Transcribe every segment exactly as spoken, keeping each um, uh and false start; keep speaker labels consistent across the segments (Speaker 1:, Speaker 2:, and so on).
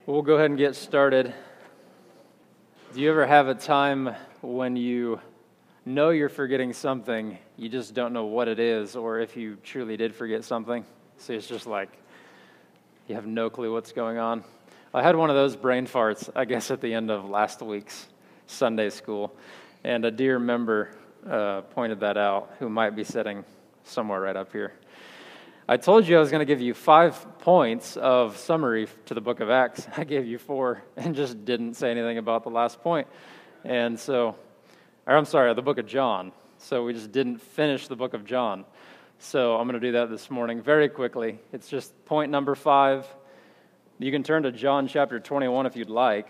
Speaker 1: We'll go ahead and get started. Do you ever have a time when you know you're forgetting something, you just don't know what it is, or if you truly did forget something? So it's just like you have no clue what's going on. I had one of those brain farts, I guess, at the end of last week's Sunday school, and a dear member uh, pointed that out who might be sitting somewhere right up here. I told you I was going to give you five points of summary to the book of Acts. I gave you four and just didn't say anything about the last point. And so, or I'm sorry, the book of John. So we just didn't finish the book of John. So I'm going to do that this morning very quickly. It's just point number five. You can turn to John chapter twenty-one if you'd like.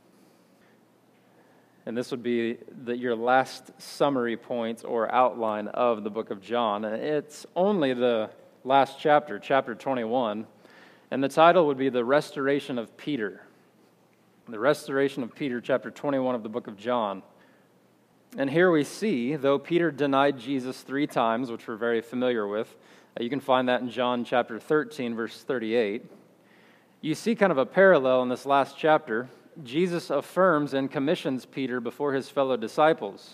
Speaker 1: And this would be the, your last summary point or outline of the book of John. And it's only the last chapter, chapter twenty-one, and the title would be The Restoration of Peter. The Restoration of Peter, chapter twenty-one of the book of John. And here we see, though Peter denied Jesus three times, which we're very familiar with, uh, you can find that in John chapter thirteen, verse thirty-eight. You see kind of a parallel in this last chapter. Jesus affirms and commissions Peter before his fellow disciples.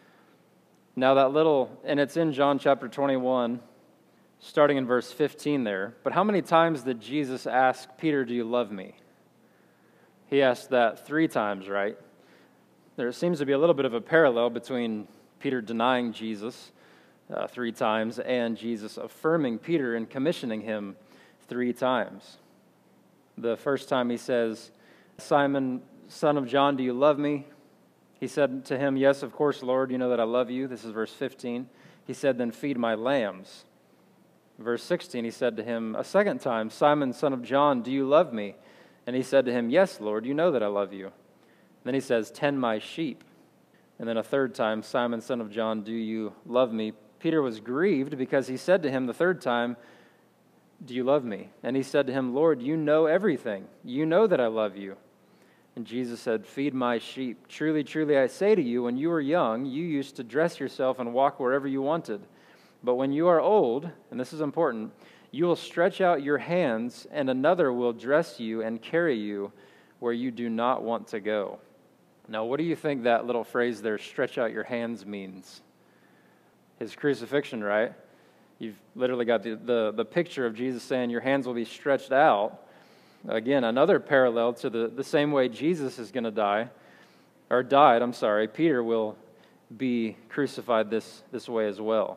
Speaker 1: Now that little, and it's in John chapter twenty-one, starting in verse fifteen there. But how many times did Jesus ask Peter, do you love me? He asked that three times, right? There seems to be a little bit of a parallel between Peter denying Jesus uh, three times and Jesus affirming Peter and commissioning him three times. The first time he says, Simon, son of John, do you love me? He said to him, yes, of course, Lord, you know that I love you. This is verse fifteen. He said, then feed my lambs. Verse sixteen, he said to him a second time, Simon, son of John, do you love me? And he said to him, yes, Lord, you know that I love you. Then he says, tend my sheep. And then a third time, Simon, son of John, do you love me? Peter was grieved because he said to him the third time, do you love me? And he said to him, Lord, you know everything. You know that I love you. And Jesus said, feed my sheep. Truly, truly, I say to you, when you were young, you used to dress yourself and walk wherever you wanted. But when you are old, and this is important, you will stretch out your hands, and another will dress you and carry you where you do not want to go. Now, what do you think that little phrase there, stretch out your hands, means? His crucifixion, right? You've literally got the, the, the picture of Jesus saying your hands will be stretched out. Again, another parallel to the, the same way Jesus is going to die, or died, I'm sorry, Peter will be crucified this, this way as well.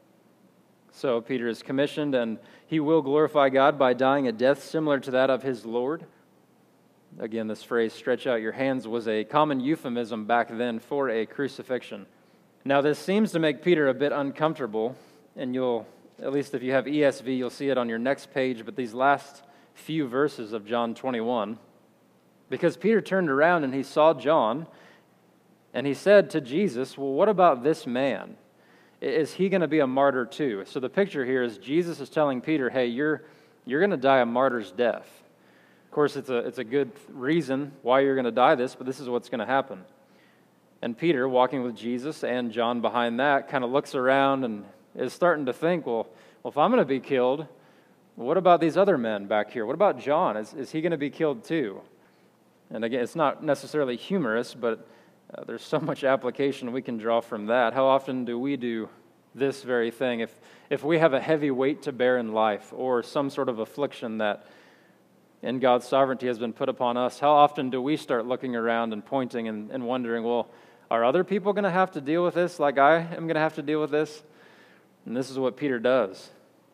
Speaker 1: So Peter is commissioned, and he will glorify God by dying a death similar to that of his Lord. Again, this phrase, stretch out your hands, was a common euphemism back then for a crucifixion. Now, this seems to make Peter a bit uncomfortable, and you'll, at least if you have E S V, you'll see it on your next page, but these last few verses of John twenty-one, because Peter turned around and he saw John, and he said to Jesus, well, what about this man? Is he going to be a martyr too? So the picture here is Jesus is telling Peter, hey, you're you're going to die a martyr's death. Of course, it's a it's a good reason why you're going to die this, but this is what's going to happen. And Peter, walking with Jesus and John behind that, kind of looks around and is starting to think, well, well if I'm going to be killed, what about these other men back here? What about John? Is, is he going to be killed too? And again, it's not necessarily humorous, but Uh, there's so much application we can draw from that. How often do we do this very thing? If if we have a heavy weight to bear in life or some sort of affliction that in God's sovereignty has been put upon us, how often do we start looking around and pointing and, and wondering, well, are other people going to have to deal with this like I am going to have to deal with this? And this is what Peter does.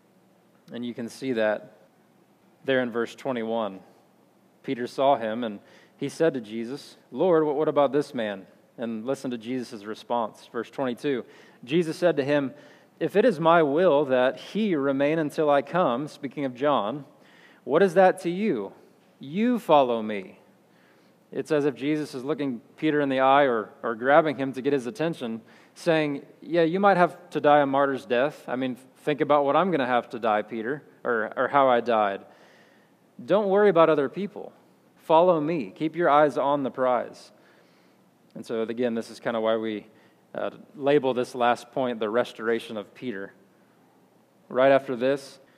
Speaker 1: And you can see that there in verse twenty-one. Peter saw him, and he said to Jesus, Lord, what about this man? And listen to Jesus' response. Verse twenty-two, Jesus said to him, if it is my will that he remain until I come, speaking of John, what is that to you? You follow me. It's as if Jesus is looking Peter in the eye or, or grabbing him to get his attention, saying, yeah, you might have to die a martyr's death. I mean, think about what I'm going to have to die, Peter, or, or how I died. Don't worry about other people. Follow me. Keep your eyes on the prize. And so, again, this is kind of why we uh, label this last point the restoration of Peter. Right after this,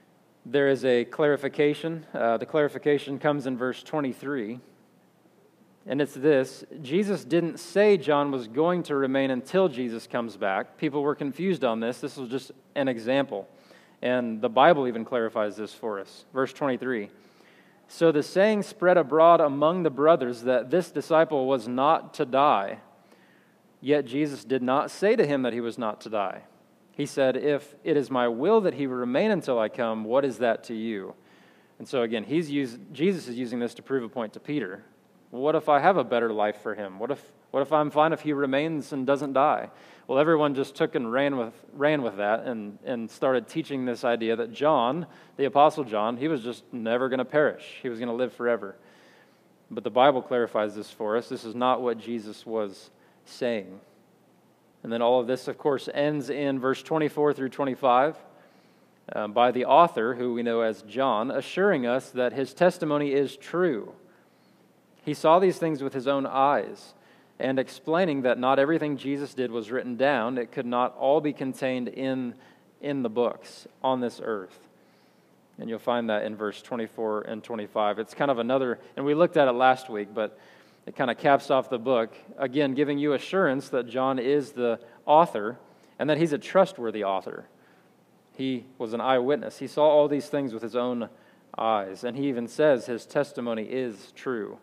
Speaker 1: there is a clarification. Uh, the clarification comes in verse twenty-three. And it's this: Jesus didn't say John was going to remain until Jesus comes back. People were confused on this. This was just an example. And the Bible even clarifies this for us. Verse twenty-three. So the saying spread abroad among the brothers that this disciple was not to die. Yet Jesus did not say to him that he was not to die. He said, if it is my will that he remain until I come, what is that to you? And so again, he's used, Jesus is using this to prove a point to Peter. What if I have a better life for him? What if what if I'm fine if he remains and doesn't die? Well, everyone just took and ran with ran with that and, and started teaching this idea that John, the Apostle John, he was just never going to perish. He was going to live forever. But the Bible clarifies this for us. This is not what Jesus was saying. And then all of this, of course, ends in verse twenty-four through twenty-five uh, by the author, who we know as John, assuring us that his testimony is true. He saw these things with his own eyes, and explaining that not everything Jesus did was written down. It could not all be contained in, in the books on this earth. And you'll find that in verse twenty-four and twenty-five. It's kind of another, and we looked at it last week, but it kind of caps off the book, again, giving you assurance that John is the author and that he's a trustworthy author. He was an eyewitness. He saw all these things with his own eyes, and he even says his testimony is true.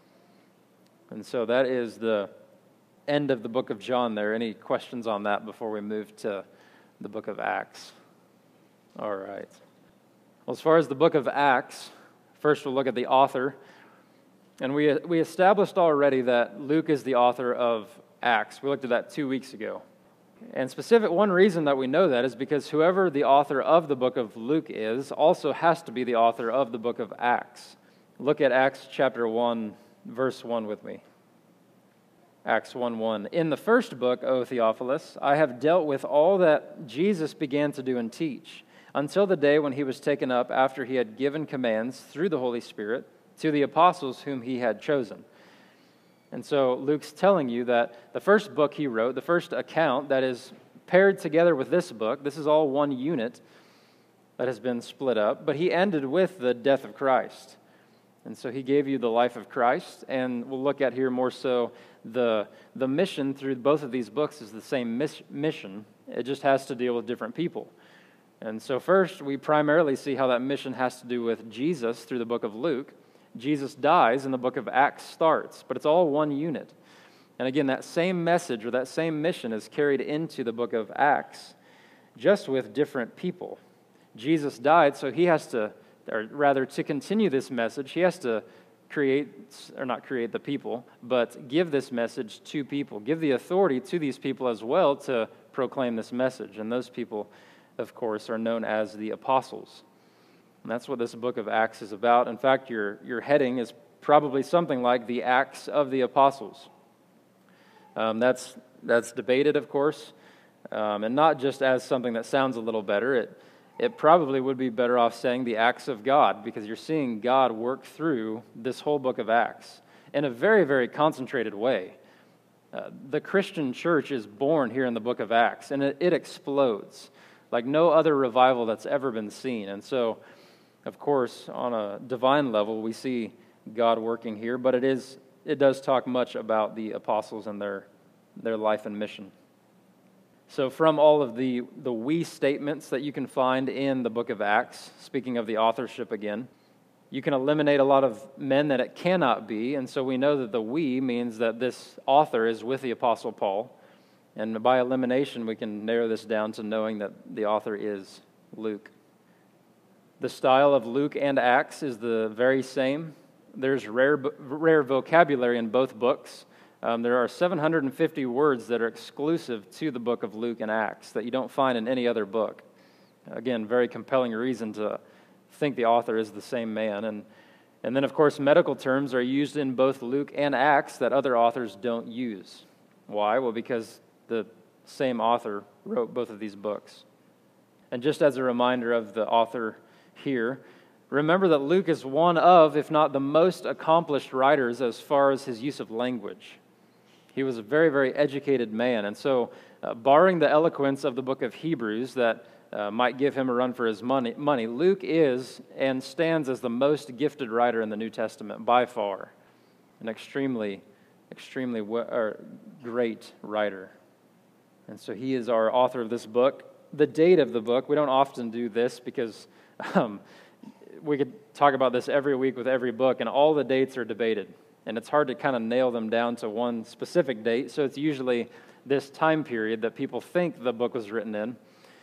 Speaker 1: And so that is the end of the book of John there. Any questions on that before we move to the book of Acts? All right. Well, as far as the book of Acts, first we'll look at the author. And we we established already that Luke is the author of Acts. We looked at that two weeks ago. And specific one reason that we know that is because whoever the author of the book of Luke is also has to be the author of the book of Acts. Look at Acts chapter one, verse one with me. Acts one one. In the first book, O Theophilus, I have dealt with all that Jesus began to do and teach, until the day when he was taken up after he had given commands through the Holy Spirit to the apostles whom he had chosen. And so Luke's telling you that the first book he wrote, the first account that is paired together with this book, this is all one unit that has been split up, but he ended with the death of Christ. And so he gave you the life of Christ, and we'll look at here more so the, the mission through both of these books is the same mis- mission. It just has to deal with different people. And so first, we primarily see how that mission has to do with Jesus through the book of Luke. Jesus dies and the book of Acts starts, but it's all one unit. And again, that same message or that same mission is carried into the book of Acts, just with different people. Jesus died, so he has to, or rather to continue this message, he has to create, or not create the people, but give this message to people, give the authority to these people as well to proclaim this message. And those people, of course, are known as the apostles. And that's what this book of Acts is about. In fact, your, your heading is probably something like the Acts of the Apostles. Um, that's, that's debated, of course, um, and not just as something that sounds a little better. It, it probably would be better off saying the Acts of God, because you're seeing God work through this whole book of Acts in a very, very concentrated way. Uh, the Christian church is born here in the book of Acts, and it, it explodes like no other revival that's ever been seen. And so, of course, on a divine level, we see God working here, but it is it does talk much about the apostles and their their life and mission. So from all of the, the we statements that you can find in the book of Acts, speaking of the authorship again, you can eliminate a lot of men that it cannot be, and so we know that the we means that this author is with the Apostle Paul, and by elimination we can narrow this down to knowing that the author is Luke. The style of Luke and Acts is the very same. There's rare rare vocabulary in both books. Um, there are seven hundred fifty words that are exclusive to the book of Luke and Acts that you don't find in any other book. Again, very compelling reason to think the author is the same man. And, and then, of course, medical terms are used in both Luke and Acts that other authors don't use. Why? Well, because the same author wrote both of these books. And just as a reminder of the author here, remember that Luke is one of, if not the most accomplished writers as far as his use of language. He was a very, very educated man. And so, uh, barring the eloquence of the book of Hebrews that uh, might give him a run for his money. Money. Luke is and stands as the most gifted writer in the New Testament by far, an extremely, extremely we- or great writer. And so he is our author of this book. The date of the book, we don't often do this because um, we could talk about this every week with every book, and all the dates are debated. And it's hard to kind of nail them down to one specific date, so it's usually this time period that people think the book was written in.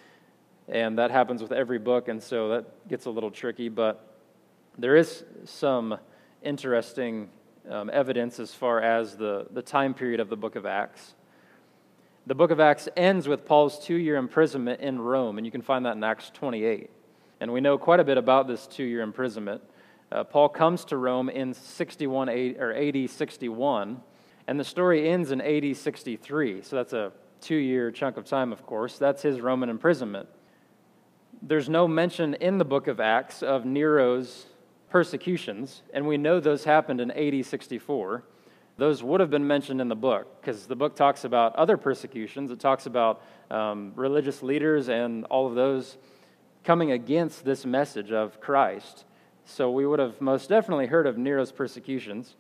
Speaker 1: And that happens with every book, and so that gets a little tricky. But there is some interesting um, evidence as far as the, the time period of the book of Acts. The book of Acts ends with Paul's two-year imprisonment in Rome, and you can find that in Acts twenty-eight. And we know quite a bit about this two-year imprisonment. Uh, Paul comes to Rome in sixty-one or A D sixty-one, and the story ends in A D sixty-three. So that's a two-year chunk of time, of course. That's his Roman imprisonment. There's no mention in the book of Acts of Nero's persecutions, and we know those happened in A D sixty-four. Those would have been mentioned in the book, because the book talks about other persecutions. It talks about um, religious leaders and all of those coming against this message of Christ. So we would have most definitely heard of Nero's persecutions.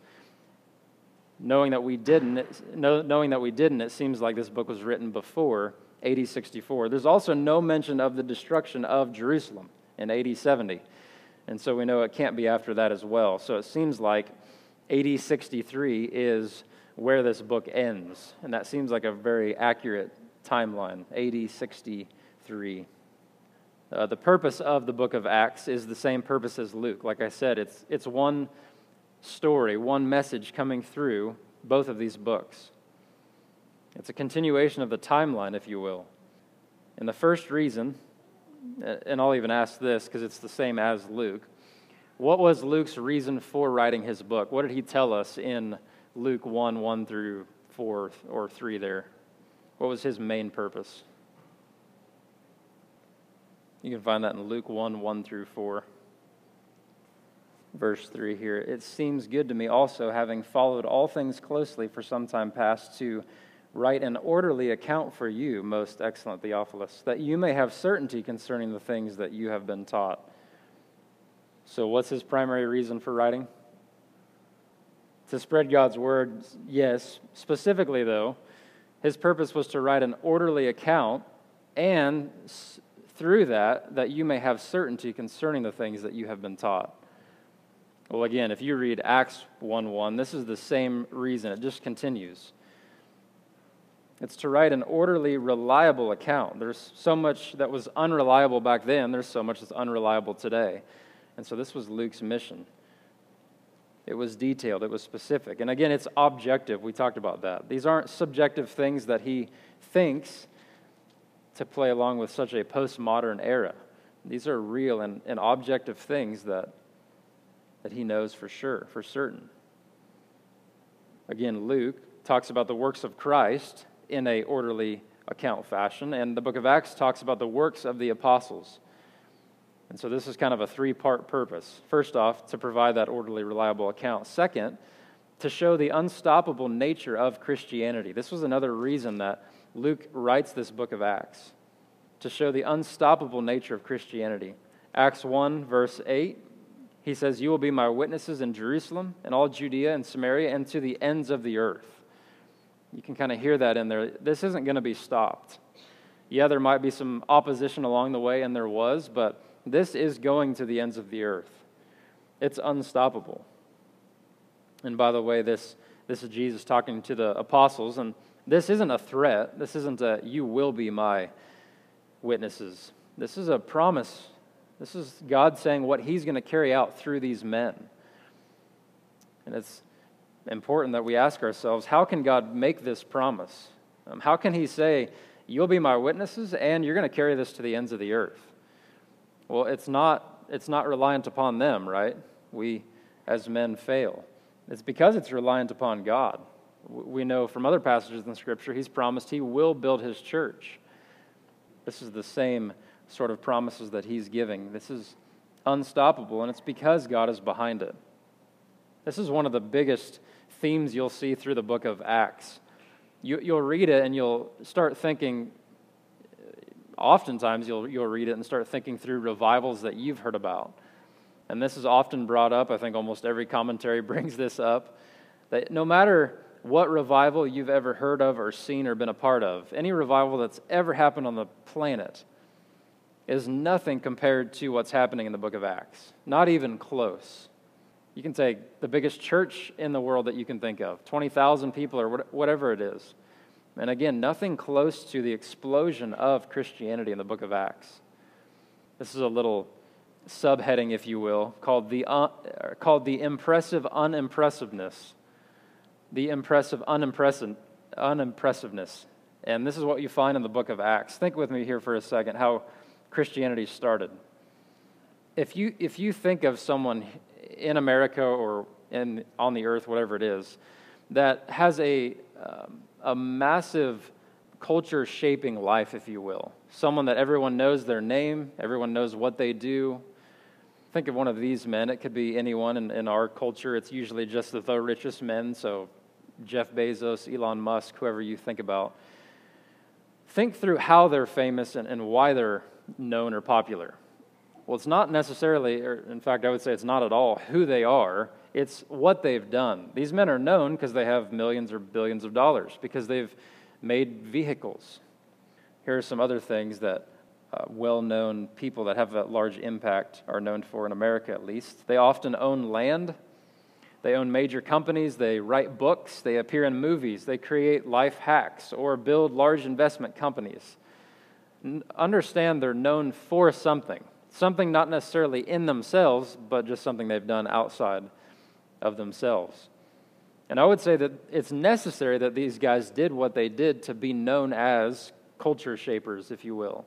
Speaker 1: Knowing that we didn't, knowing that we didn't, it seems like this book was written before A D sixty-four. There's also no mention of the destruction of Jerusalem in A D seventy. And so we know it can't be after that as well. So it seems like A D sixty-three is where this book ends. And that seems like a very accurate timeline, A D sixty-three. Uh, the purpose of the book of Acts is the same purpose as Luke. Like I said, it's it's one story, one message coming through both of these books. It's a continuation of the timeline, if you will. And the first reason, and I'll even ask this because it's the same as Luke, what was Luke's reason for writing his book? What did he tell us in Luke one, one through four or three there? What was his main purpose? You can find that in Luke one, one through four. Verse three here. It seems good to me also, having followed all things closely for some time past, to write an orderly account for you, most excellent Theophilus, that you may have certainty concerning the things that you have been taught. So what's his primary reason for writing? To spread God's word, yes. Specifically, though, his purpose was to write an orderly account, and through that, that you may have certainty concerning the things that you have been taught. Well, again, if you read Acts one one, this is the same reason. It just continues. It's to write an orderly, reliable account. There's so much that was unreliable back then. There's so much that's unreliable today. And so this was Luke's mission. It was detailed. It was specific. And again, it's objective. We talked about that. These aren't subjective things that he thinks to play along with such a postmodern era. These are real and, and objective things that, that he knows for sure, for certain. Again, Luke talks about the works of Christ in a orderly account fashion, and the book of Acts talks about the works of the apostles. And so this is kind of a three-part purpose. First off, to provide that orderly, reliable account. Second, to show the unstoppable nature of Christianity. This was another reason that Luke writes this book of Acts, to show the unstoppable nature of Christianity. Acts one, verse eight, he says, "You will be my witnesses in Jerusalem and all Judea and Samaria and to the ends of the earth." You can kind of hear that in there. This isn't going to be stopped. Yeah, there might be some opposition along the way, and there was, but this is going to the ends of the earth. It's unstoppable. And by the way, this, this is Jesus talking to the apostles, and this isn't a threat. This isn't a, "you will be my witnesses." This is a promise. This is God saying what he's going to carry out through these men. And it's important that we ask ourselves, how can God make this promise? Um, how can he say, "You'll be my witnesses and you're going to carry this to the ends of the earth"? Well, it's not, it's not reliant upon them, right? We, as men, fail. It's because it's reliant upon God. We know from other passages in Scripture, he's promised he will build his church. This is the same sort of promises that he's giving. This is unstoppable, and it's because God is behind it. This is one of the biggest themes you'll see through the book of Acts. You, you'll read it, and you'll start thinking oftentimes you'll you'll read it and start thinking through revivals that you've heard about. And this is often brought up. I think almost every commentary brings this up, that no matter what revival you've ever heard of or seen or been a part of, any revival that's ever happened on the planet is nothing compared to what's happening in the book of Acts. Not even close. You can take the biggest church in the world that you can think of, twenty thousand people or whatever it is. And again, nothing close to the explosion of Christianity in the book of Acts. This is a little subheading, if you will, called the uh, called the impressive unimpressiveness. The impressive unimpressive, unimpressiveness. And this is what you find in the book of Acts. Think with me here for a second how Christianity started. If you if you think of someone in America or in on the earth, whatever it is, that has a um, a massive culture-shaping life, if you will, someone that everyone knows their name, everyone knows what they do. Think of one of these men. It could be anyone in, in our culture. It's usually just the, the richest men, so Jeff Bezos, Elon Musk, whoever you think about. Think through how they're famous and, and why they're known or popular. Well, it's not necessarily, or in fact, I would say it's not at all who they are. It's what they've done. These men are known because they have millions or billions of dollars, because they've made vehicles. Here are some other things that uh, well-known people that have a large impact are known for in America, at least. They often own land. They own major companies. They write books. They appear in movies. They create life hacks or build large investment companies. N- understand they're known for something. Something not necessarily in themselves, but just something they've done outside of themselves. And I would say that it's necessary that these guys did what they did to be known as culture shapers, if you will.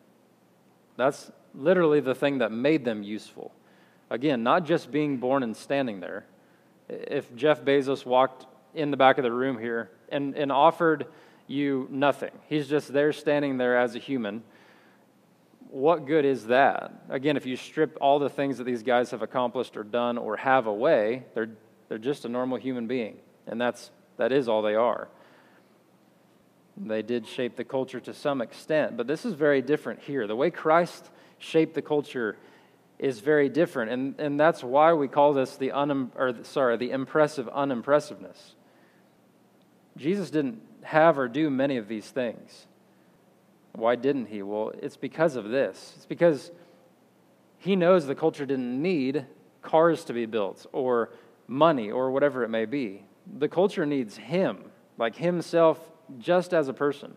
Speaker 1: That's literally the thing that made them useful. Again, not just being born and standing there. If Jeff Bezos walked in the back of the room here and, and offered you nothing, he's just there standing there as a human, what good is that? Again, if you strip all the things that these guys have accomplished or done or have away, they're they're just a normal human being, and that's that is all they are. They did shape the culture to some extent, but this is very different here. The way Christ shaped the culture is very different, and, and that's why we call this the un or sorry the impressive unimpressiveness. Jesus didn't have or do many of these things. Why didn't he? Well, it's because of this. It's because he knows the culture didn't need cars to be built or money or whatever it may be. The culture needs him, like himself, just as a person.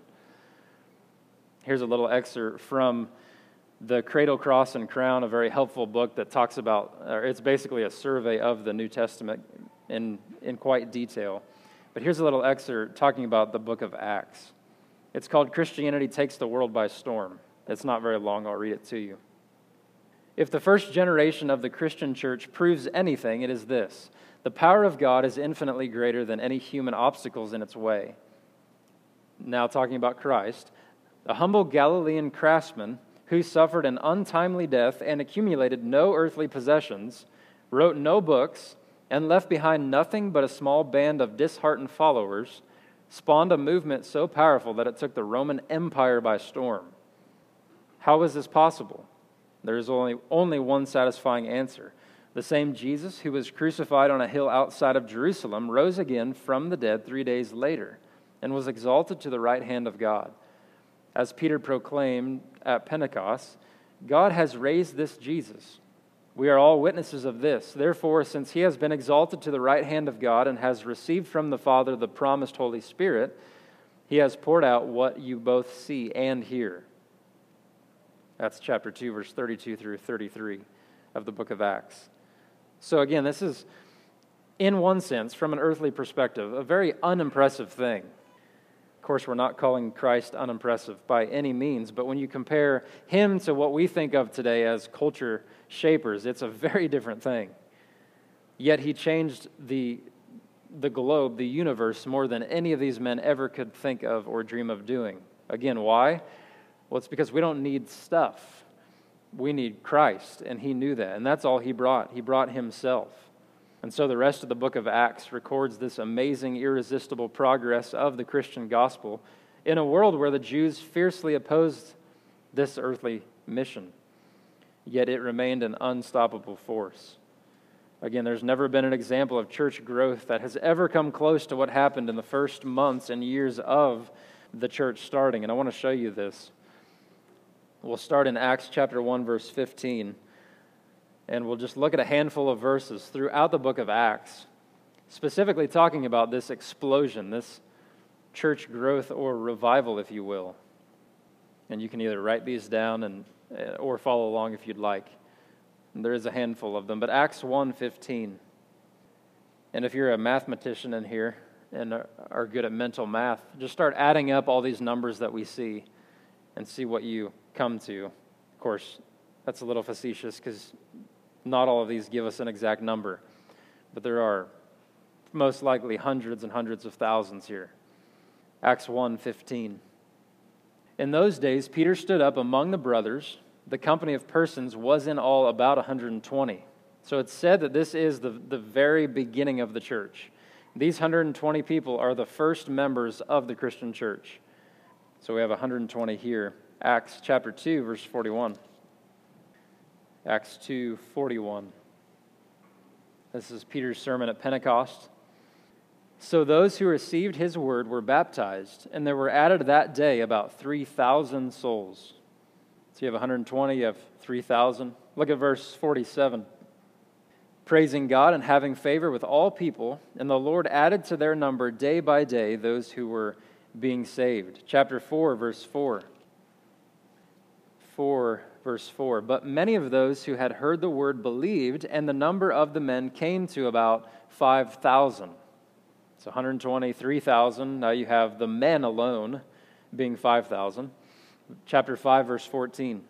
Speaker 1: Here's a little excerpt from The Cradle, Cross, and Crown, a very helpful book that talks about, or it's basically a survey of the New Testament in, in quite detail. But here's a little excerpt talking about the book of Acts. It's called Christianity Takes the World by Storm. It's not very long. I'll read it to you. If the first generation of the Christian church proves anything, it is this: the power of God is infinitely greater than any human obstacles in its way. Now talking about Christ, a humble Galilean craftsman who suffered an untimely death and accumulated no earthly possessions, wrote no books, and left behind nothing but a small band of disheartened followers, spawned a movement so powerful that it took the Roman Empire by storm. How was this possible? There is only, only one satisfying answer. The same Jesus who was crucified on a hill outside of Jerusalem rose again from the dead three days later and was exalted to the right hand of God. As Peter proclaimed at Pentecost, God has raised this Jesus. We are all witnesses of this. Therefore, since he has been exalted to the right hand of God and has received from the Father the promised Holy Spirit, he has poured out what you both see and hear. That's chapter two, verse thirty-two through thirty-three of the book of Acts. So again, this is, in one sense, from an earthly perspective, a very unimpressive thing. Of course, we're not calling Christ unimpressive by any means, but when you compare him to what we think of today as culture shapers, it's a very different thing. Yet he changed the, the globe, the universe, more than any of these men ever could think of or dream of doing. Again, why? Well, it's because we don't need stuff. We need Christ, and he knew that, and that's all he brought. He brought himself. And so the rest of the book of Acts records this amazing, irresistible progress of the Christian gospel in a world where the Jews fiercely opposed this earthly mission. Yet it remained an unstoppable force. Again, there's never been an example of church growth that has ever come close to what happened in the first months and years of the church starting. And I want to show you this. We'll start in Acts chapter one, verse fifteen. And we'll just look at a handful of verses throughout the book of Acts, specifically talking about this explosion, this church growth or revival, if you will. And you can either write these down and or follow along if you'd like. There is a handful of them, but Acts one fifteen. And if you're a mathematician in here and are good at mental math, just start adding up all these numbers that we see and see what you come to. Of course, that's a little facetious because not all of these give us an exact number, but there are most likely hundreds and hundreds of thousands here. Acts one fifteen. In those days, Peter stood up among the brothers. The company of persons was in all about one hundred twenty. So it's said that this is the, the very beginning of the church. These one hundred twenty people are the first members of the Christian church. So we have one hundred twenty here. Acts chapter two, verse forty-one. Acts two forty-one. This is Peter's sermon at Pentecost. So those who received his word were baptized, and there were added that day about three thousand souls. So you have one hundred twenty, you have three thousand. Look at verse forty-seven. Praising God and having favor with all people, and the Lord added to their number day by day those who were being saved. Chapter four, verse four. four, verse four. But many of those who had heard the word believed, and the number of the men came to about five thousand. So one hundred twenty, three thousand. Now you have the men alone being five thousand. Chapter five, verse fourteen.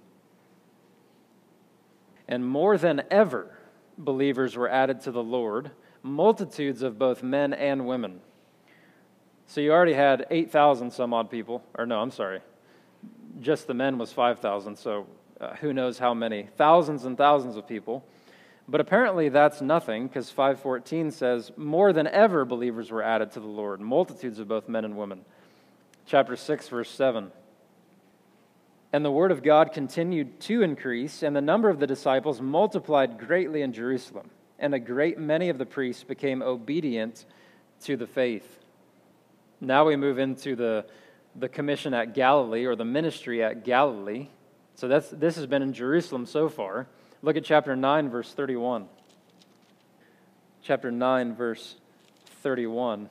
Speaker 1: And more than ever, believers were added to the Lord, multitudes of both men and women. So you already had eight thousand some odd people. Or no, I'm sorry. Just the men was five thousand, so uh, who knows how many. Thousands and thousands of people. But apparently that's nothing, because five fourteen says, more than ever believers were added to the Lord, multitudes of both men and women. Chapter six, verse seven. And the word of God continued to increase, and the number of the disciples multiplied greatly in Jerusalem. And a great many of the priests became obedient to the faith. Now we move into the, the commission at Galilee, or the ministry at Galilee. So that's this has been in Jerusalem so far. Look at chapter nine, verse thirty-one. Chapter nine, verse thirty-one.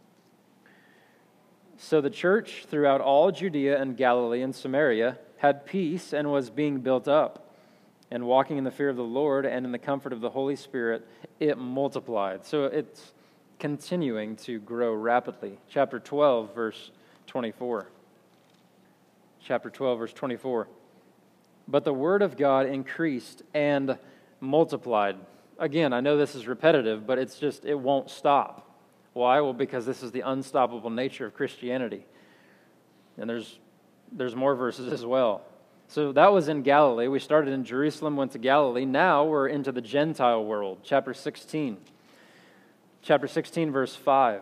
Speaker 1: So the church throughout all Judea and Galilee and Samaria had peace and was being built up. And walking in the fear of the Lord and in the comfort of the Holy Spirit, it multiplied. So it's continuing to grow rapidly. Chapter twelve, verse twenty-four. Chapter twelve, verse twenty-four. But the word of God increased and multiplied. Again, I know this is repetitive, but it's just, it won't stop. Why? Well, because this is the unstoppable nature of Christianity. And there's there's more verses as well. So that was in Galilee. We started in Jerusalem, went to Galilee. Now we're into the Gentile world. Chapter sixteen. Chapter sixteen, verse five.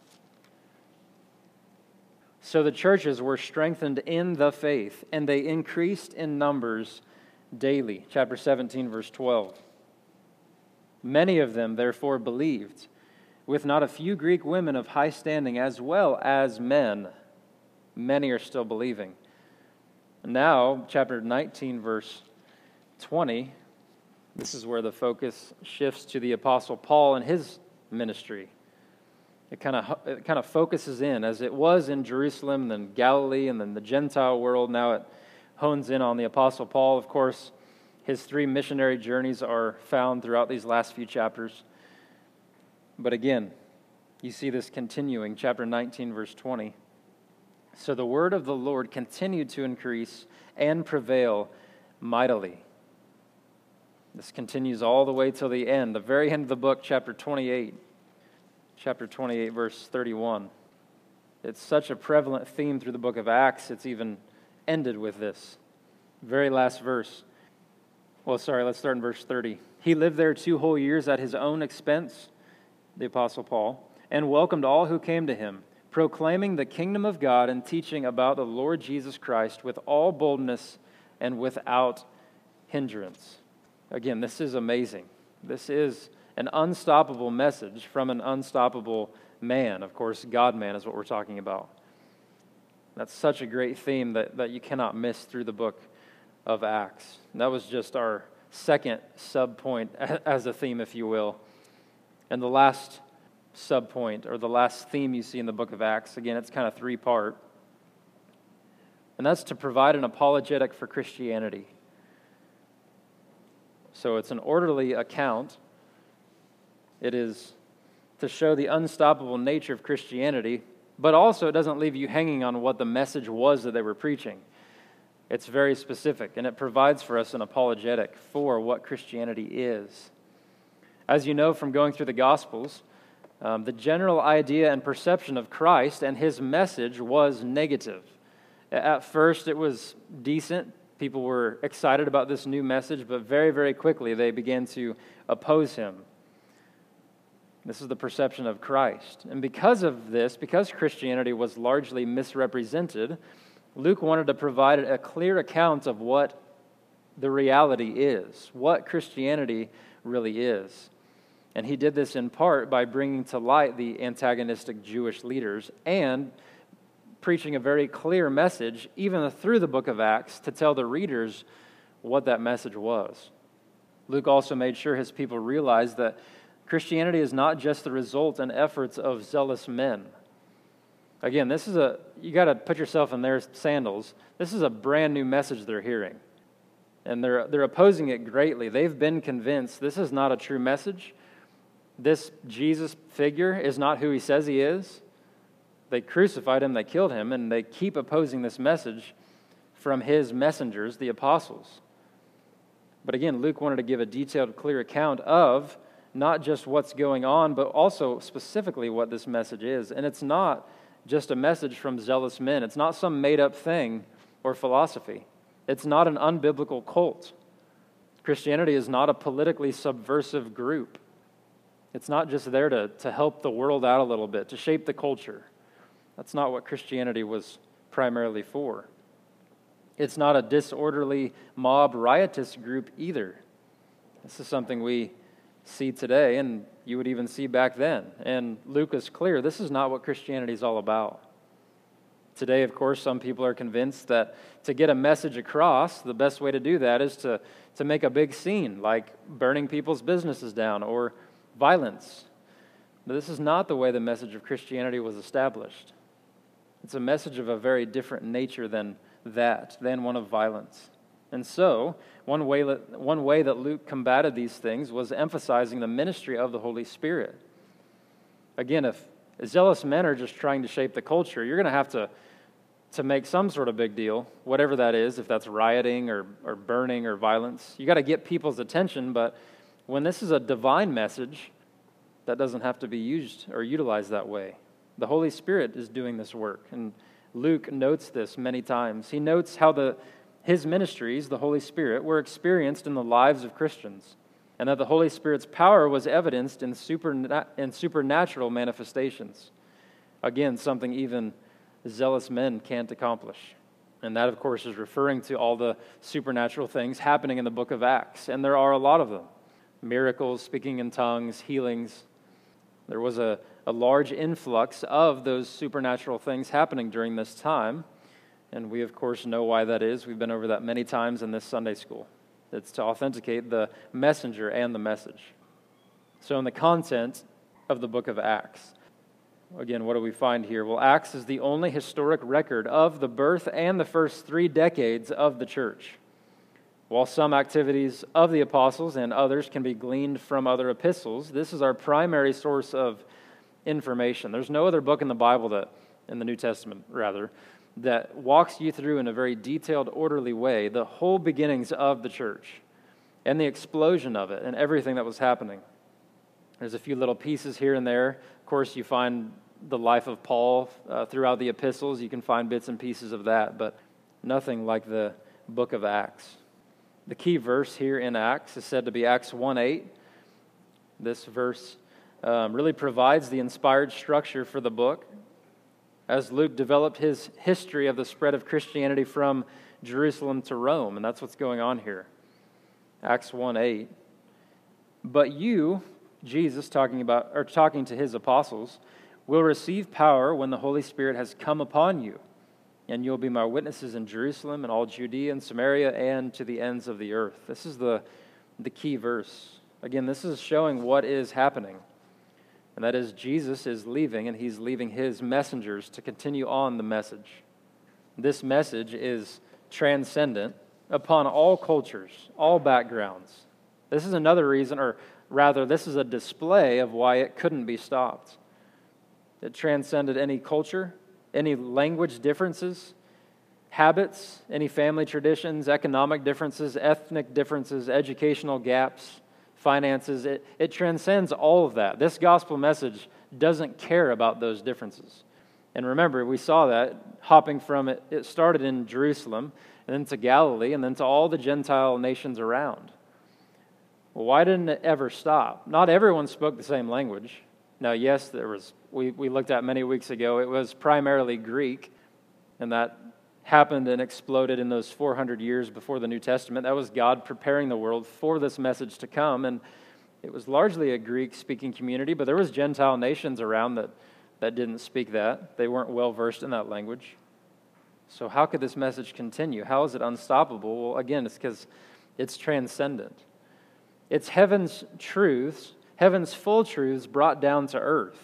Speaker 1: So the churches were strengthened in the faith, and they increased in numbers daily. Chapter seventeen, verse twelve. Many of them, therefore, believed, with not a few Greek women of high standing as well as men. Many are still believing. Now, chapter nineteen, verse twenty, this is where the focus shifts to the Apostle Paul and his ministry. It kind of it kind of focuses in, as it was in Jerusalem, then Galilee, and then the Gentile world. Now it hones in on the Apostle Paul. Of course, his three missionary journeys are found throughout these last few chapters. But again, you see this continuing, chapter nineteen, verse twenty. So the word of the Lord continued to increase and prevail mightily. This continues all the way till the end, the very end of the book, chapter twenty-eight. Chapter twenty-eight, verse thirty-one. It's such a prevalent theme through the book of Acts, it's even ended with this. Very last verse. Well, sorry, let's start in verse thirty. He lived there two whole years at his own expense, the Apostle Paul, and welcomed all who came to him, proclaiming the kingdom of God and teaching about the Lord Jesus Christ with all boldness and without hindrance. Again, this is amazing. This is an unstoppable message from an unstoppable man. Of course, God-man is what we're talking about. That's such a great theme that, that you cannot miss through the book of Acts. And that was just our second sub-point as a theme, if you will. And the last sub-point, or the last theme you see in the book of Acts, again, it's kind of three-part. And that's to provide an apologetic for Christianity. So it's an orderly account. It is to show the unstoppable nature of Christianity, but also it doesn't leave you hanging on what the message was that they were preaching. It's very specific, and it provides for us an apologetic for what Christianity is. As you know from going through the Gospels, um, the general idea and perception of Christ and his message was negative. At first, it was decent. People were excited about this new message, but very, very quickly they began to oppose him. This is the perception of Christ. And because of this, because Christianity was largely misrepresented, Luke wanted to provide a clear account of what the reality is, what Christianity really is. And he did this in part by bringing to light the antagonistic Jewish leaders and preaching a very clear message, even through the book of Acts, to tell the readers what that message was. Luke also made sure his people realized that Christianity is not just the result and efforts of zealous men. Again, this is a, you got to put yourself in their sandals. This is a brand new message they're hearing. And they're, they're opposing it greatly. They've been convinced this is not a true message. This Jesus figure is not who he says he is. They crucified him, they killed him, and they keep opposing this message from his messengers, the apostles. But again, Luke wanted to give a detailed, clear account of not just what's going on, but also specifically what this message is. And it's not just a message from zealous men. It's not some made-up thing or philosophy. It's not an unbiblical cult. Christianity is not a politically subversive group. It's not just there to, to help the world out a little bit, to shape the culture. That's not what Christianity was primarily for. It's not a disorderly, mob, riotous group either. This is something we see today, and you would even see back then. And Luke is clear, this is not what Christianity is all about. Today, of course, some people are convinced that to get a message across, the best way to do that is to, to make a big scene, like burning people's businesses down or violence. But this is not the way the message of Christianity was established. It's a message of a very different nature than that, than one of violence. And so, one way, one way that Luke combated these things was emphasizing the ministry of the Holy Spirit. Again, if zealous men are just trying to shape the culture, you're going to have to, to make some sort of big deal, whatever that is, if that's rioting or, or burning or violence. You got to get people's attention, but when this is a divine message, that doesn't have to be used or utilized that way. The Holy Spirit is doing this work, and Luke notes this many times. He notes how the his ministries, the Holy Spirit, were experienced in the lives of Christians, and that the Holy Spirit's power was evidenced in, superna- in supernatural manifestations. Again, something even zealous men can't accomplish. And that, of course, is referring to all the supernatural things happening in the book of Acts, and there are a lot of them. Miracles, speaking in tongues, healings. There was a, a large influx of those supernatural things happening during this time. And we, of course, know why that is. We've been over that many times in this Sunday school. It's to authenticate the messenger and the message. So in the content of the book of Acts, again, what do we find here? Well, Acts is the only historic record of the birth and the first three decades of the church. While some activities of the apostles and others can be gleaned from other epistles, this is our primary source of information. There's no other book in the Bible that, in the New Testament rather, that walks you through in a very detailed, orderly way the whole beginnings of the church and the explosion of it and everything that was happening. There's a few little pieces here and there. Of course, you find the life of Paul uh, throughout the epistles. You can find bits and pieces of that, but nothing like the book of Acts. The key verse here in Acts is said to be Acts one eight. This verse um, really provides the inspired structure for the book. As Luke developed his history of the spread of Christianity from Jerusalem to Rome, and that's what's going on here. Acts one eight. But you, Jesus talking about or talking to his apostles, will receive power when the Holy Spirit has come upon you, and you'll be my witnesses in Jerusalem and all Judea and Samaria and to the ends of the earth. This is the, the key verse. Again, this is showing what is happening. And that is Jesus is leaving, and he's leaving his messengers to continue on the message. This message is transcendent upon all cultures, all backgrounds. This is another reason, or rather, this is a display of why it couldn't be stopped. It transcended any culture, any language differences, habits, any family traditions, economic differences, ethnic differences, educational gaps, finances. It, it transcends all of that. This gospel message doesn't care about those differences. And remember, we saw that hopping from it, it started in Jerusalem, and then to Galilee, and then to all the Gentile nations around. Well, why didn't it ever stop? Not everyone spoke the same language. Now, yes, there was. We, we looked at many weeks ago, it was primarily Greek, and that happened and exploded in those four hundred years before the New Testament. That was God preparing the world for this message to come, and it was largely a Greek-speaking community, but there was Gentile nations around that, that didn't speak that. They weren't well-versed in that language. So how could this message continue? How is it unstoppable? Well, again, it's because it's transcendent. It's heaven's truths, heaven's full truths brought down to earth.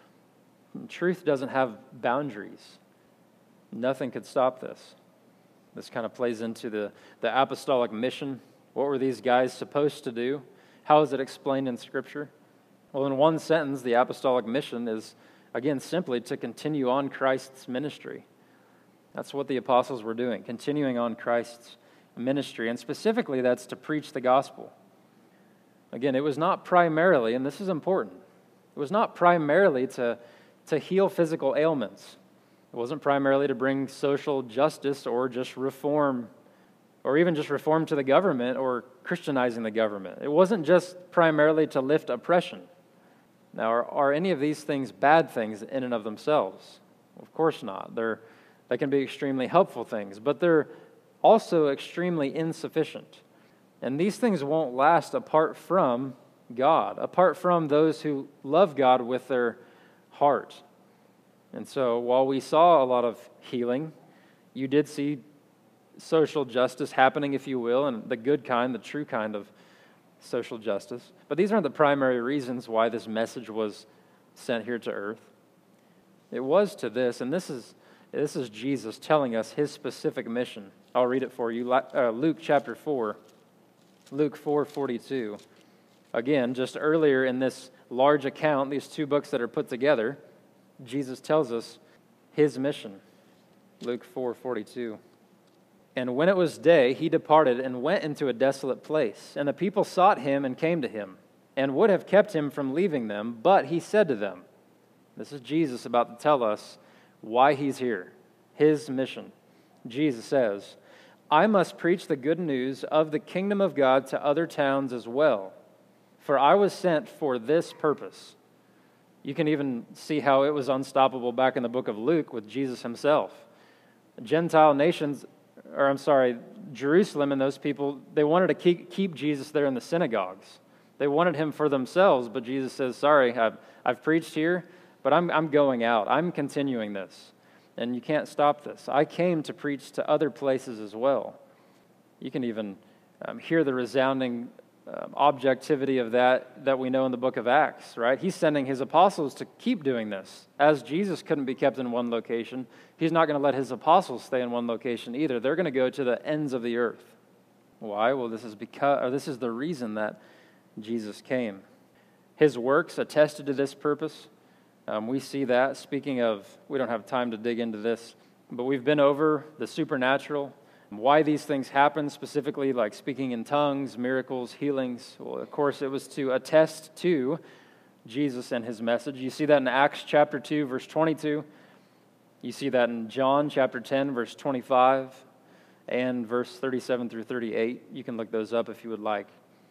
Speaker 1: And truth doesn't have boundaries. Nothing could stop this. This kind of plays into the, the apostolic mission. What were these guys supposed to do? How is it explained in Scripture? Well, in one sentence, the apostolic mission is, again, simply to continue on Christ's ministry. That's what the apostles were doing, continuing on Christ's ministry. And specifically, that's to preach the gospel. Again, it was not primarily, and this is important, it was not primarily to, to heal physical ailments. It wasn't primarily to bring social justice or just reform, or even just reform to the government or Christianizing the government. It wasn't just primarily to lift oppression. Now, are, are any of these things bad things in and of themselves? Of course not. They're, they can be extremely helpful things, but they're also extremely insufficient. And these things won't last apart from God, apart from those who love God with their heart. And so while we saw a lot of healing, you did see social justice happening, if you will, and the good kind, the true kind of social justice. But these aren't the primary reasons why this message was sent here to earth. It was to this, and this is this is Jesus telling us his specific mission. I'll read it for you. Uh, Luke chapter four. Luke four forty-two. Again, just earlier in this large account, these two books that are put together, Jesus tells us his mission. Luke four forty-two. And when it was day, he departed and went into a desolate place. And the people sought him and came to him, and would have kept him from leaving them. But he said to them, this is Jesus about to tell us why he's here, his mission. Jesus says, I must preach the good news of the kingdom of God to other towns as well, for I was sent for this purpose. You can even see how it was unstoppable back in the book of Luke with Jesus himself. Gentile nations, or I'm sorry, Jerusalem and those people, they wanted to keep, keep Jesus there in the synagogues. They wanted him for themselves, but Jesus says, sorry, I've, I've preached here, but I'm, I'm going out. I'm continuing this. And you can't stop this. I came to preach to other places as well. You can even um, hear the resounding um, objectivity of that that we know in the book of Acts, right? He's sending his apostles to keep doing this. As Jesus couldn't be kept in one location, he's not going to let his apostles stay in one location either. They're going to go to the ends of the earth. Why? Well, this is because, or this is the reason that Jesus came. His works attested to this purpose. Um, we see that. Speaking of, we don't have time to dig into this, but we've been over the supernatural, why these things happen, specifically like speaking in tongues, miracles, healings. Well, of course, it was to attest to Jesus and his message. You see that in Acts chapter two, verse twenty-two. You see that in John chapter ten, verse twenty-five, and verse thirty-seven through thirty-eight. You can look those up if you would like.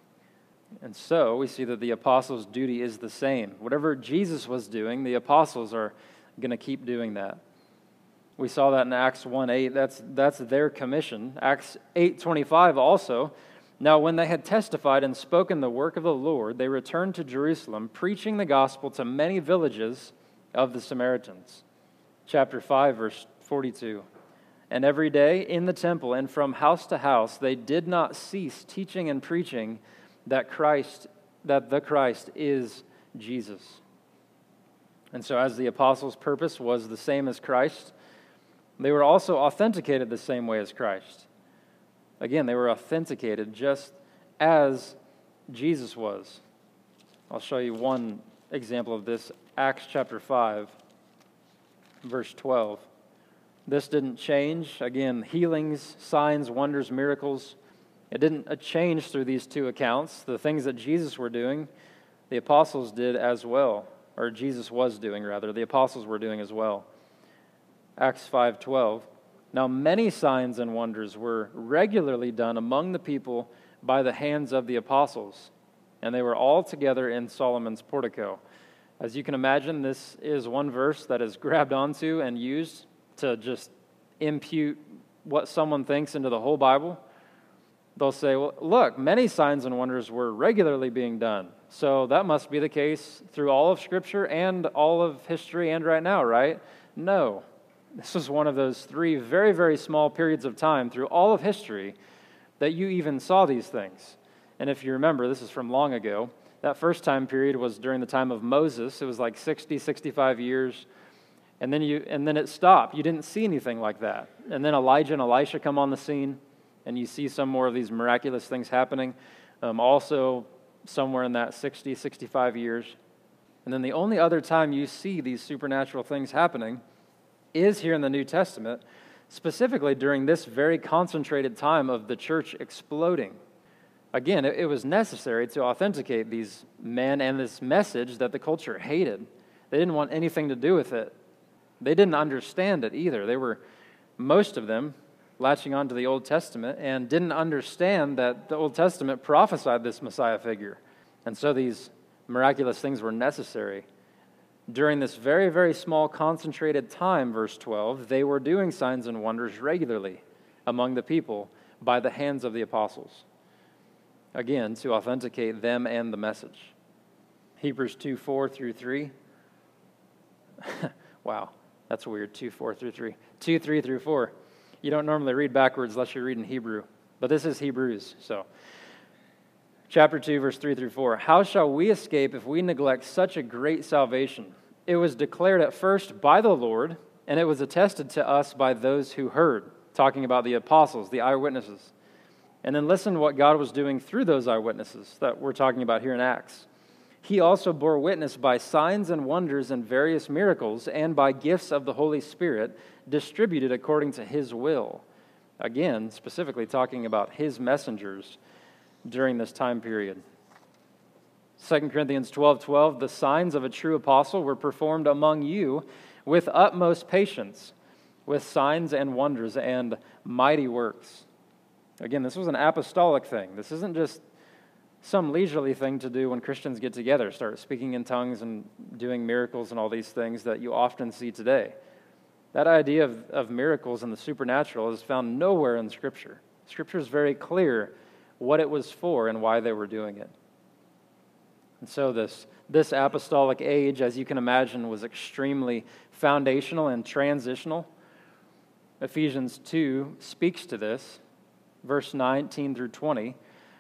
Speaker 1: And so we see that the apostles' duty is the same. Whatever Jesus was doing, the apostles are going to keep doing that. We saw that in Acts one eight. That's, that's their commission. Acts eight twenty-five also. Now, when they had testified and spoken the work of the Lord, they returned to Jerusalem, preaching the gospel to many villages of the Samaritans. Chapter five, verse forty-two. And every day in the temple and from house to house, they did not cease teaching and preaching that Christ, that the Christ is Jesus. And so as the apostles' purpose was the same as Christ, they were also authenticated the same way as Christ. Again, they were authenticated just as Jesus was. I'll show you one example of this. Acts chapter five, verse twelve. This didn't change. Again, healings, signs, wonders, miracles. It didn't change through these two accounts. The things that Jesus were doing, the apostles did as well. Or Jesus was doing, rather. The apostles were doing as well. Acts five twelve. Now many signs and wonders were regularly done among the people by the hands of the apostles, and they were all together in Solomon's portico. As you can imagine, this is one verse that is grabbed onto and used to just impute what someone thinks into the whole Bible. They'll say, well, look, many signs and wonders were regularly being done. So that must be the case through all of Scripture and all of history and right now, right? No. This was one of those three very, very small periods of time through all of history that you even saw these things. And if you remember, this is from long ago. That first time period was during the time of Moses. It was like sixty, sixty-five years. And then you, and then it stopped. You didn't see anything like that. And then Elijah and Elisha come on the scene, and you see some more of these miraculous things happening. Um, also, somewhere in that sixty, sixty-five years. And then the only other time you see these supernatural things happening is here in the New Testament, specifically during this very concentrated time of the church exploding. Again, it, it was necessary to authenticate these men and this message that the culture hated. They didn't want anything to do with it. They didn't understand it either. They were, most of them, latching onto the Old Testament and didn't understand that the Old Testament prophesied this Messiah figure. And so these miraculous things were necessary. During this very, very small concentrated time, verse twelve, they were doing signs and wonders regularly among the people by the hands of the apostles. Again, to authenticate them and the message. Hebrews two, four through three. Wow, that's weird, two, four through three. two, three through four. You don't normally read backwards unless you're reading Hebrew, but this is Hebrews, so. Chapter two, verse three through four. How shall we escape if we neglect such a great salvation? It was declared at first by the Lord, and it was attested to us by those who heard, talking about the apostles, the eyewitnesses. And then listen to what God was doing through those eyewitnesses that we're talking about here in Acts. He also bore witness by signs and wonders and various miracles, and by gifts of the Holy Spirit distributed according to His will. Again, specifically talking about His messengers during this time period. Second Corinthians twelve twelve, the signs of a true apostle were performed among you with utmost patience, with signs and wonders and mighty works. Again, this was an apostolic thing. This isn't just some leisurely thing to do when Christians get together, start speaking in tongues and doing miracles and all these things that you often see today. That idea of, of miracles and the supernatural is found nowhere in Scripture. Scripture is very clear what it was for and why they were doing it. And so this, this apostolic age, as you can imagine, was extremely foundational and transitional. Ephesians two speaks to this, verse nineteen through twenty.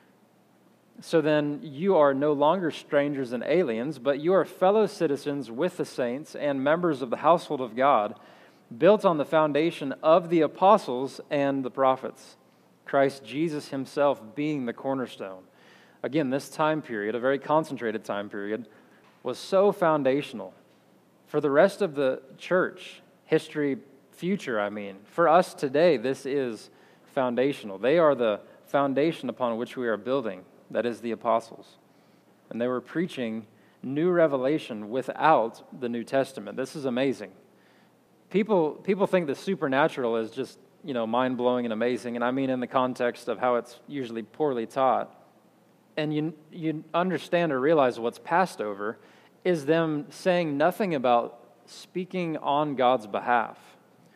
Speaker 1: So then you are no longer strangers and aliens, but you are fellow citizens with the saints and members of the household of God, built on the foundation of the apostles and the prophets, Christ Jesus Himself being the cornerstone. Again, this time period, a very concentrated time period, was so foundational. For the rest of the church, history, future, I mean, for us today, this is foundational. They are the foundation upon which we are building. That is the apostles. And they were preaching new revelation without the New Testament. This is amazing. People people think the supernatural is just, you know, mind-blowing and amazing, and I mean in the context of how it's usually poorly taught. And you you understand or realize what's passed over is them saying nothing about speaking on God's behalf.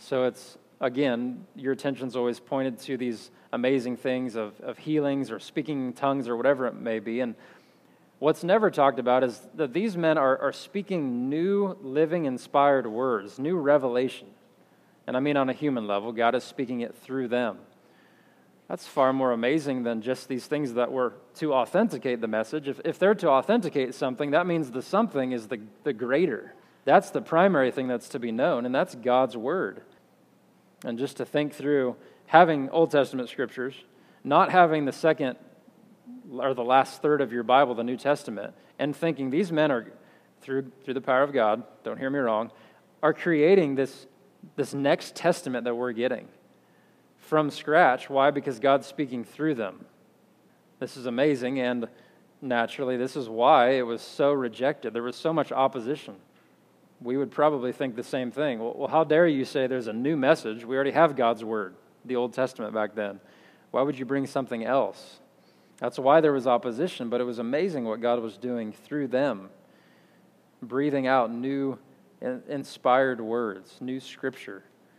Speaker 1: So it's, again, your attention's always pointed to these amazing things of, of healings or speaking in tongues or whatever it may be. And what's never talked about is that these men are, are speaking new, living, inspired words, new revelation. And I mean on a human level, God is speaking it through them. That's far more amazing than just these things that were to authenticate the message. If, if they're to authenticate something, that means the something is the, the greater. That's the primary thing that's to be known, and that's God's word. And just to think through having Old Testament scriptures, not having the second or the last third of your Bible, the New Testament, and thinking these men are, through through the power of God, don't hear me wrong, are creating this, this next testament that we're getting from scratch. Why? Because God's speaking through them. This is amazing, and naturally, this is why it was so rejected. There was so much opposition. We would probably think the same thing. Well, well, how dare you say there's a new message? We already have God's word, the Old Testament back then. Why would you bring something else? That's why there was opposition, but it was amazing what God was doing through them, breathing out new, inspired words, new scripture.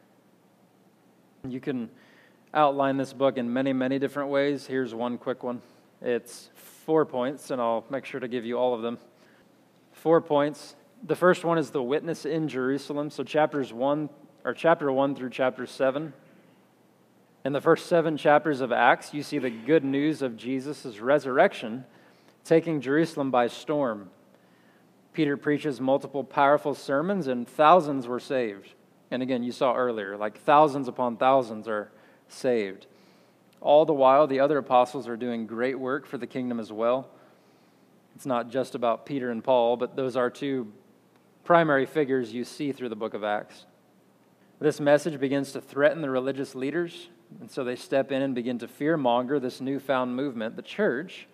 Speaker 1: You can outline this book in many, many different ways. Here's one quick one. It's four points, and I'll make sure to give you all of them. Four points. The first one is the witness in Jerusalem. So chapters one, or chapter one through chapter seven. In the first seven chapters of Acts, you see the good news of Jesus' resurrection taking Jerusalem by storm. Peter preaches multiple powerful sermons, and thousands were saved. And again, you saw earlier, like thousands upon thousands are saved. All the while, the other apostles are doing great work for the kingdom as well. It's not just about Peter and Paul, but those are two primary figures you see through the book of Acts. This message begins to threaten the religious leaders, and so they step in and begin to fearmonger this newfound movement, the church,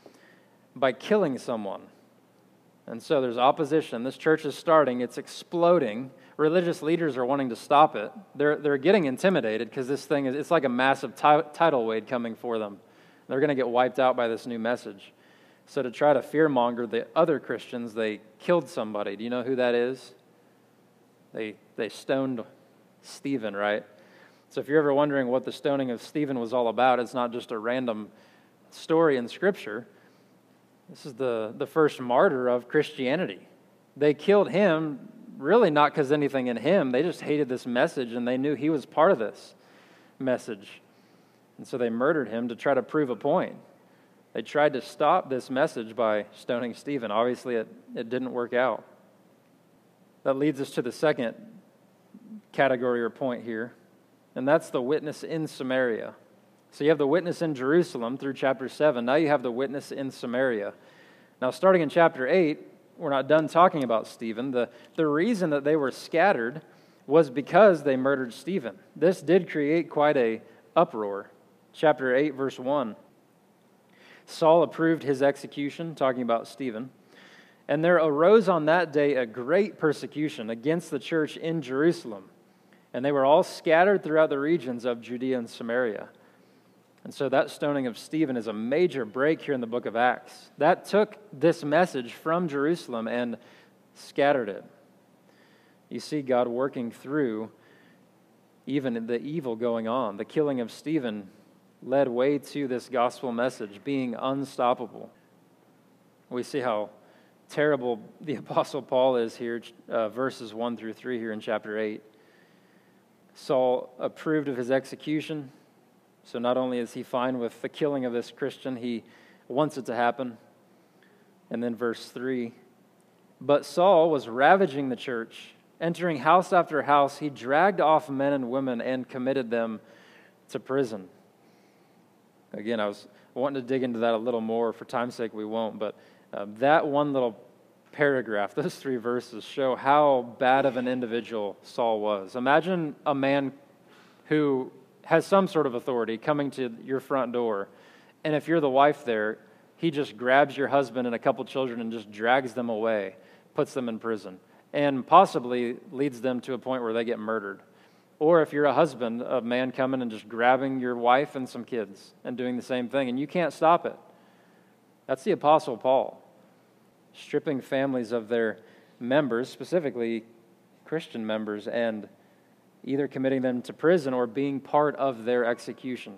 Speaker 1: by killing someone. And so there's opposition. This church is starting. It's exploding. Religious leaders are wanting to stop it. They're they're getting intimidated because this thing is, it's like a massive ti- tidal wave coming for them. They're going to get wiped out by this new message. So to try to fearmonger the other Christians, they killed somebody. Do you know who that is? They they stoned Stephen, right? So if you're ever wondering what the stoning of Stephen was all about, it's not just a random story in Scripture. This is the, the first martyr of Christianity. They killed him really not because anything in him. They just hated this message, and they knew he was part of this message. And so they murdered him to try to prove a point. They tried to stop this message by stoning Stephen. Obviously, it, it didn't work out. That leads us to the second category or point here, and that's the witness in Samaria. So you have the witness in Jerusalem through chapter seven. Now you have the witness in Samaria. Now starting in chapter eight, we're not done talking about Stephen. The, the reason that they were scattered was because they murdered Stephen. This did create quite a uproar. Chapter eight, verse one. Saul approved his execution, talking about Stephen. And there arose on that day a great persecution against the church in Jerusalem. And they were all scattered throughout the regions of Judea and Samaria. And so that stoning of Stephen is a major break here in the book of Acts. That took this message from Jerusalem and scattered it. You see God working through even the evil going on. The killing of Stephen led way to this gospel message being unstoppable. We see how terrible the Apostle Paul is here, uh, verses one through three here in chapter eight. Saul approved of his execution. So not only is he fine with the killing of this Christian, he wants it to happen. And then verse three, but Saul was ravaging the church. Entering house after house, he dragged off men and women and committed them to prison. Again, I was wanting to dig into that a little more. For time's sake, we won't. But uh, that one little paragraph, those three verses, show how bad of an individual Saul was. Imagine a man who has some sort of authority coming to your front door, and if you're the wife there, he just grabs your husband and a couple children and just drags them away, puts them in prison, and possibly leads them to a point where they get murdered. Or if you're a husband, a man coming and just grabbing your wife and some kids and doing the same thing, and you can't stop it. That's the Apostle Paul, stripping families of their members, specifically Christian members, and either committing them to prison or being part of their execution.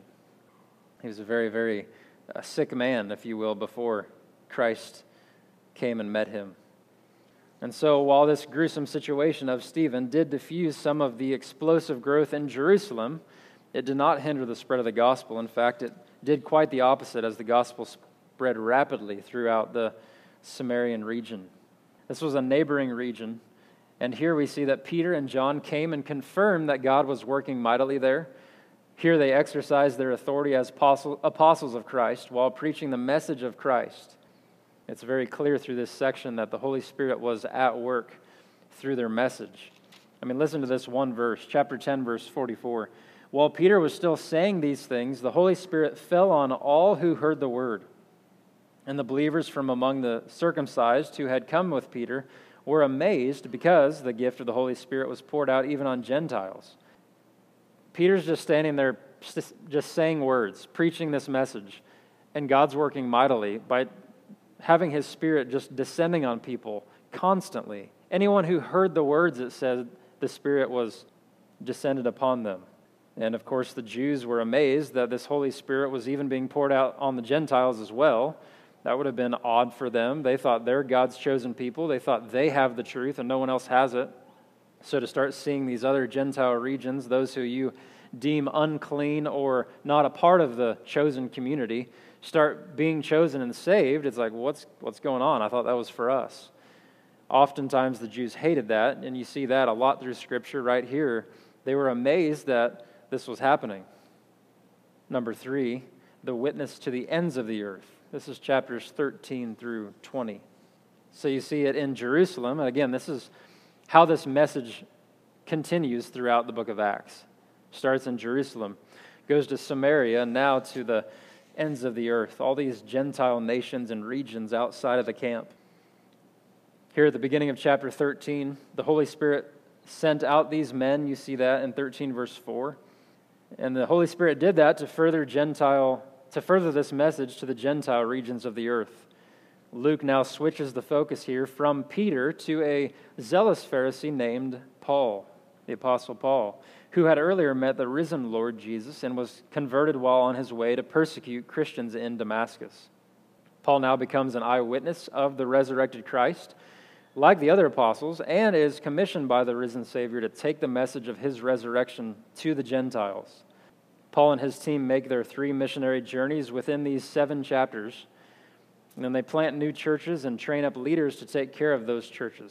Speaker 1: He was a very, very uh, sick man, if you will, before Christ came and met him. And so while this gruesome situation of Stephen did diffuse some of the explosive growth in Jerusalem, it did not hinder the spread of the gospel. In fact, it did quite the opposite as the gospel spread rapidly throughout the Samarian region. This was a neighboring region, and here we see that Peter and John came and confirmed that God was working mightily there. Here they exercised their authority as apostles of Christ while preaching the message of Christ. It's very clear through this section that the Holy Spirit was at work through their message. I mean, listen to this one verse, chapter ten, verse forty-four. While Peter was still saying these things, the Holy Spirit fell on all who heard the word. And the believers from among the circumcised who had come with Peter were amazed because the gift of the Holy Spirit was poured out even on Gentiles. Peter's just standing there, just saying words, preaching this message, and God's working mightily by having his Spirit just descending on people constantly. Anyone who heard the words, it said the Spirit was descended upon them. And of course, the Jews were amazed that this Holy Spirit was even being poured out on the Gentiles as well. That would have been odd for them. They thought they're God's chosen people. They thought they have the truth and no one else has it. So to start seeing these other Gentile regions, those who you deem unclean or not a part of the chosen community, start being chosen and saved, it's like, what's what's going on? I thought that was for us. Oftentimes the Jews hated that, and you see that a lot through Scripture right here. They were amazed that this was happening. Number three, the witness to the ends of the earth. This is chapters thirteen through twenty. So you see it in Jerusalem, and again, this is how this message continues throughout the book of Acts. Starts in Jerusalem, goes to Samaria, and now to the ends of the earth, all these Gentile nations and regions outside of the camp. Here at the beginning of chapter thirteen, the Holy Spirit sent out these men. You see that in thirteen verse four. And the Holy Spirit did that to further Gentile, to further this message to the Gentile regions of the earth. Luke now switches the focus here from Peter to a zealous Pharisee named Paul, the Apostle Paul, who had earlier met the risen Lord Jesus and was converted while on his way to persecute Christians in Damascus. Paul now becomes an eyewitness of the resurrected Christ, like the other apostles, and is commissioned by the risen Savior to take the message of his resurrection to the Gentiles. Paul and his team make their three missionary journeys within these seven chapters, and then they plant new churches and train up leaders to take care of those churches.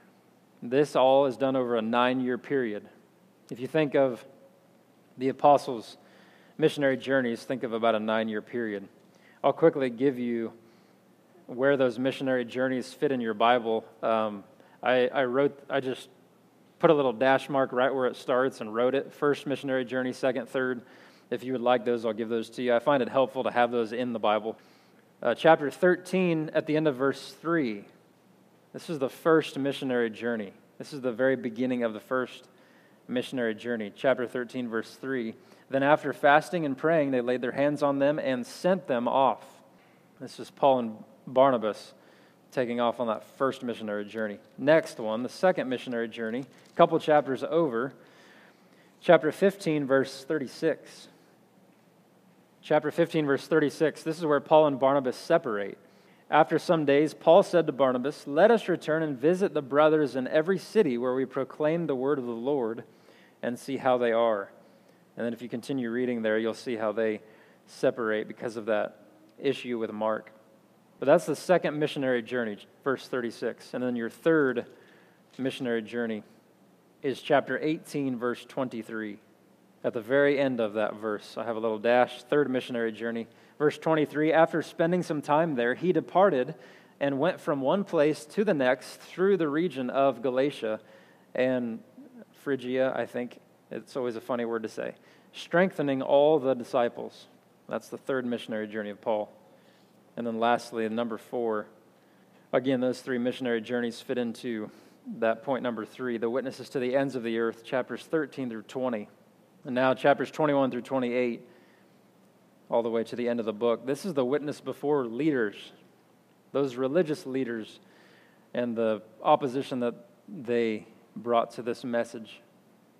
Speaker 1: This all is done over a nine-year period. If you think of the apostles' missionary journeys, think of about a nine-year period. I'll quickly give you where those missionary journeys fit in your Bible. Um, I, I wrote, I just put a little dash mark right where it starts and wrote it. First missionary journey, second, third. If you would like those, I'll give those to you. I find it helpful to have those in the Bible. Uh, chapter thirteen, at the end of verse three. This is the first missionary journey. This is the very beginning of the first missionary journey. Chapter thirteen, verse three. Then after fasting and praying, they laid their hands on them and sent them off. This is Paul and Barnabas taking off on that first missionary journey. Next one, the second missionary journey, a couple chapters over, chapter fifteen, verse thirty-six. Chapter fifteen, verse thirty-six, this is where Paul and Barnabas separate. After some days, Paul said to Barnabas, "Let us return and visit the brothers in every city where we proclaim the word of the Lord and see how they are." And then if you continue reading there, you'll see how they separate because of that issue with Mark. But that's the second missionary journey, verse thirty-six. And then your third missionary journey is chapter eighteen, verse twenty-three. At the very end of that verse, I have a little dash, third missionary journey. Verse twenty-three, after spending some time there, he departed and went from one place to the next through the region of Galatia and Phrygia, I think. It's always a funny word to say. Strengthening all the disciples. That's the third missionary journey of Paul. And then lastly, number four. Again, those three missionary journeys fit into that point number three, the witnesses to the ends of the earth, chapters thirteen through twenty. And now chapters twenty-one through twenty-eight, all the way to the end of the book. This is the witness before leaders, those religious leaders, and the opposition that they brought to this message.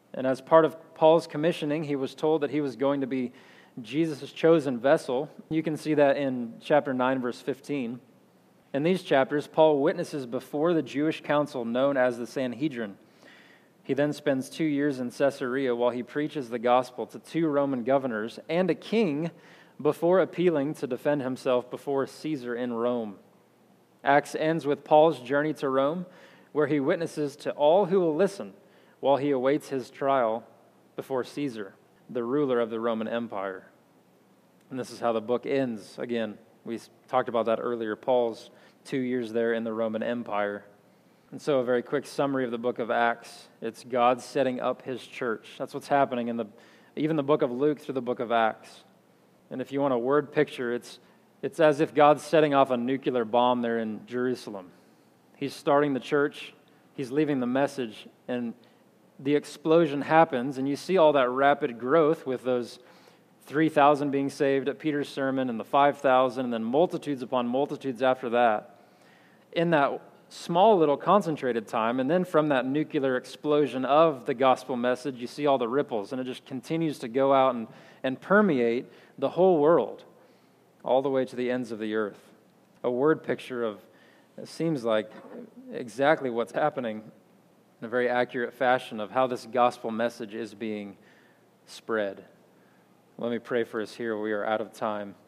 Speaker 1: And as part of Paul's commissioning, he was told that he was going to be Jesus' chosen vessel. You can see that in chapter nine, verse fifteen. In these chapters, Paul witnesses before the Jewish council known as the Sanhedrin. He then spends two years in Caesarea while he preaches the gospel to two Roman governors and a king before appealing to defend himself before Caesar in Rome. Acts ends with Paul's journey to Rome, where he witnesses to all who will listen while he awaits his trial before Caesar, the ruler of the Roman Empire. And this is how the book ends. Again, we talked about that earlier, Paul's two years there in the Roman Empire. And so a very quick summary of the book of Acts. It's God setting up his church. That's what's happening in the even the book of Luke through the book of Acts. And if you want a word picture, it's it's as if God's setting off a nuclear bomb there in Jerusalem. He's starting the church, he's leaving the message, and the explosion happens, and you see all that rapid growth with those three thousand being saved at Peter's sermon and the five thousand, and then multitudes upon multitudes after that. In that small little concentrated time, and then from that nuclear explosion of the gospel message, you see all the ripples, and it just continues to go out and, and permeate the whole world, all the way to the ends of the earth. A word picture of, it seems like, exactly what's happening in a very accurate fashion of how this gospel message is being spread. Let me pray for us here. We are out of time.